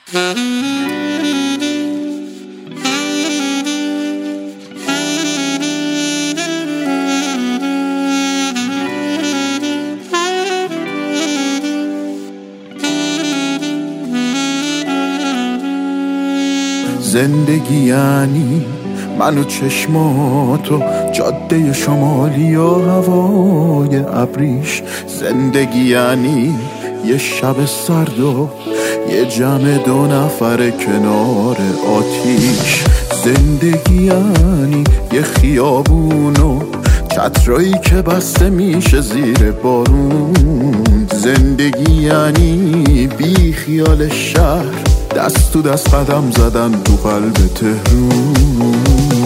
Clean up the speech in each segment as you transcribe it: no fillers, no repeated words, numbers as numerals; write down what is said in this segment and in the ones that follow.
زندگی یعنی من و چشماتو، جاده شمالی و هوای ابریش. زندگی یعنی یه شب سرد و یه جمع 2 نفر کنار آتیش. زندگی یعنی یه خیابون و چترایی که بسته میشه زیر بارون. زندگی یعنی بی خیال شهر، دست تو دست قدم زدن تو قلب تهرون.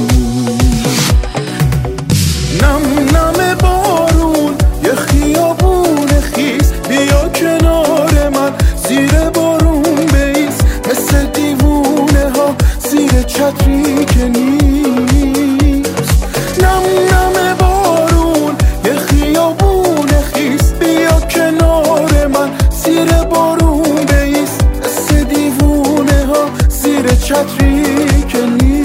نم نم بارون یه خیابون خیس، بیا کنار من زیر بارون بیس. مثل دیوونه ها زیر چتری که نیست. نم نم بارون یه خیابون خیس، بیا کنار من زیر بارون بیس. مثل دیوونه ها زیر چتری که نیست.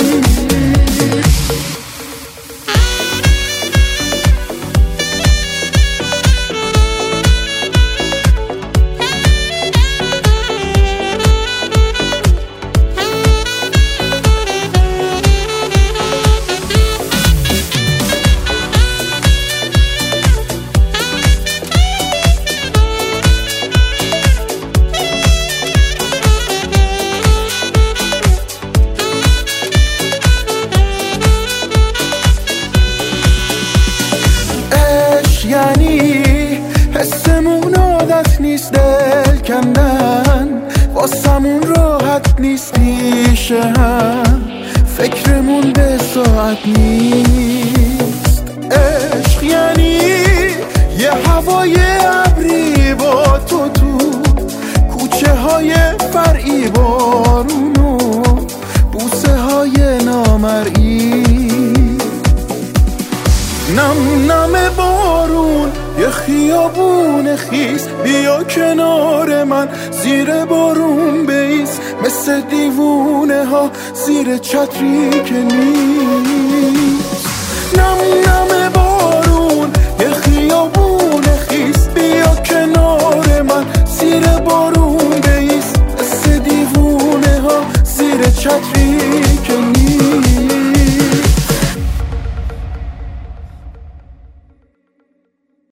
یعنی حسمون عادت نیست دل کندن، واسمون راحت نیست پیشه هم، فکرمون به ساعت نیست. عشق یعنی یه هوای ابری با تو کوچه های فرعی، بارون و بوسه های نامرئی. نم نم بارون یه خیابون خیس، بیا کنار من زیر بارون بیس. مثل دیوونه ها زیر چتری که نیست. نم نم بارون